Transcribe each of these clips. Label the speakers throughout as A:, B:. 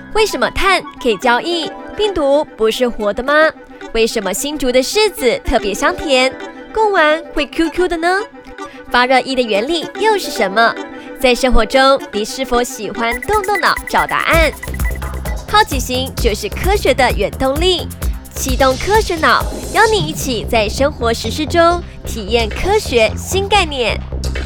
A: 为什么碳可以交易？病毒不是活的吗？为什么新竹的柿子特别香甜？贡丸会 QQ 的呢？发热衣的原理又是什么？在生活中，你是否喜欢动动脑找答案？好奇心就是科学的原动力。启动科学脑，邀你一起在生活实事中体验科学新概念。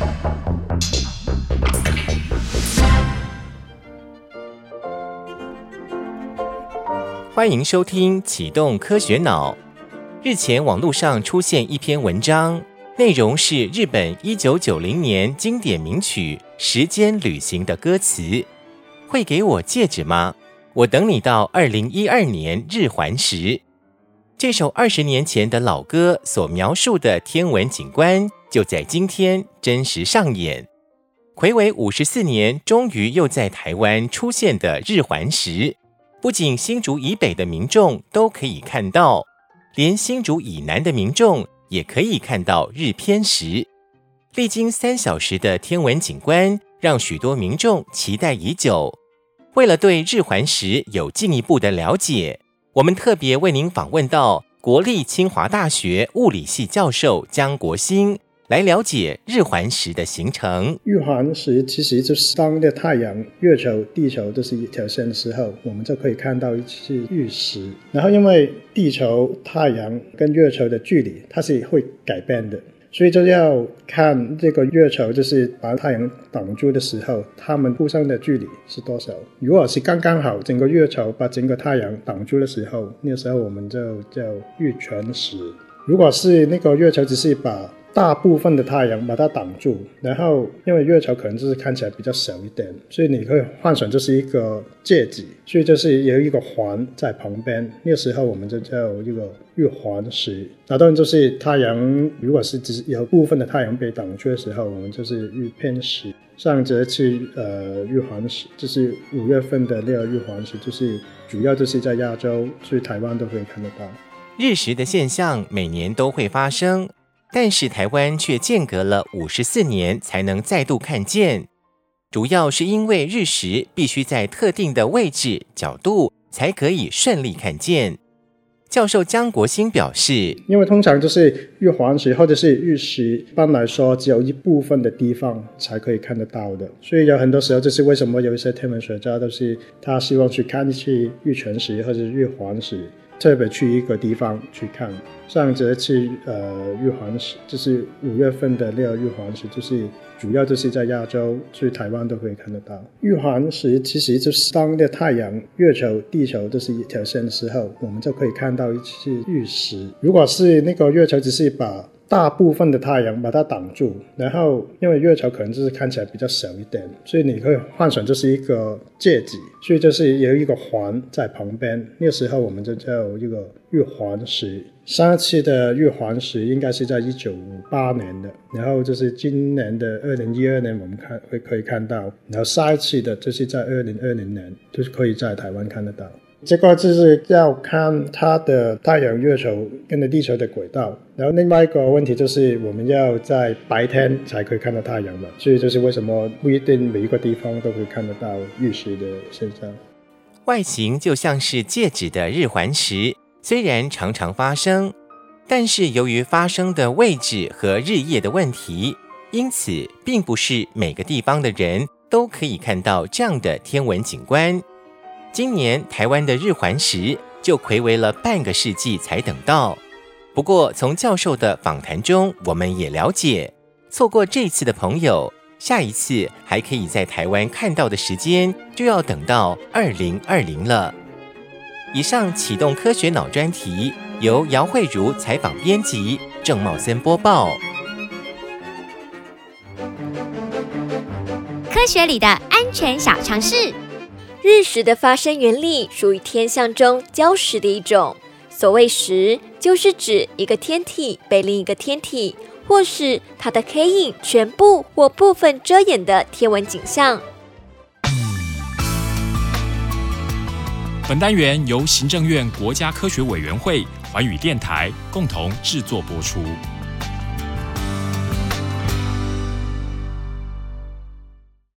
B: 欢迎收听启动科学脑。日前网络上出现一篇文章，内容是日本1990年经典名曲《时间旅行》的歌词。会给我戒指吗？我等你到2012年日环食。这首20年前的老歌所描述的天文景观，就在今天真实上演。睽违54年，终于又在台湾出现的日环食，不仅新竹以北的民众都可以看到，连新竹以南的民众也可以看到日偏食。历经3小时的天文景观，让许多民众期待已久。为了对日环食有进一步的了解，我们特别为您访问到国立清华大学物理系教授江国兴，来了解日环食的形成。
C: 日环食其实就是当的太阳、月球、地球都是一条线的时候，我们就可以看到一次日食。然后因为地球、太阳跟月球的距离它是会改变的，所以就要看这个月球就是把太阳挡住的时候，它们互相的距离是多少。如果是刚刚好整个月球把整个太阳挡住的时候，那时候我们就叫日全食。如果是那个月球只是把大部分的太阳把它挡住，然后因为月球可能就是看起来比较小一点，所以你可以幻想就是一个戒指，所以就是有一个环在旁边，那个时候我们就叫一个日环食。那当然就是太阳如果是只是有部分的太阳被挡住的时候，我们就是日偏食。上这次日环食就是5月份的那个日环食，就是主要就是在亚洲，所以台湾都可以看得到。
B: 日食的现象每年都会发生，但是台湾却间隔了54年才能再度看见，主要是因为日食必须在特定的位置、角度才可以顺利看见。教授江国兴表示，
C: 因为通常就是日环食或者是日食，一般来说只有一部分的地方才可以看得到的，所以有很多时候就是为什么有一些天文学家都是他希望去看一次日全食或者日环食，特别去一个地方去看。像这次日环食就是5月份的那个日环食，就是主要就是在亚洲，所以台湾都可以看得到。日环食其实就是当的太阳、月球、地球都是一条线的时候，我们就可以看到一次日食。如果是那个月球只是把大部分的太阳把它挡住，然后因为月球可能就是看起来比较小一点，所以你可以幻想就是一个戒指，所以就是有一个环在旁边，那个时候我们就叫一个日环食。上一次的日环食应该是在1958年的，然后就是今年的2012年我们可以看到，然后下一次的就是在2020年就是可以在台湾看得到。这个就是要看它的太阳、月球跟着地球的轨道，然后另外一个问题就是我们要在白天才可以看到太阳嘛，所以就是为什么不一定每一个地方都可以看得到日食的现象。
B: 外形就像是戒指的日环食，虽然常常发生，但是由于发生的位置和日夜的问题，因此并不是每个地方的人都可以看到这样的天文景观。今年台湾的日环食就睽违了半个世纪才等到。不过从教授的访谈中，我们也了解，错过这次的朋友，下一次还可以在台湾看到的时间就要等到2020了。以上启动科学脑专题由姚慧茹采访编辑，郑茂森播报。
D: 科学里的安全小常识。
A: 日食的发生原理属于天象中礁石的一种。所谓食，就是指一个天体被另一个天体，或是它的黑影全部或部分遮掩的天文景象。
E: 本单元由行政院国家科学委员会、环宇电台共同制作播出。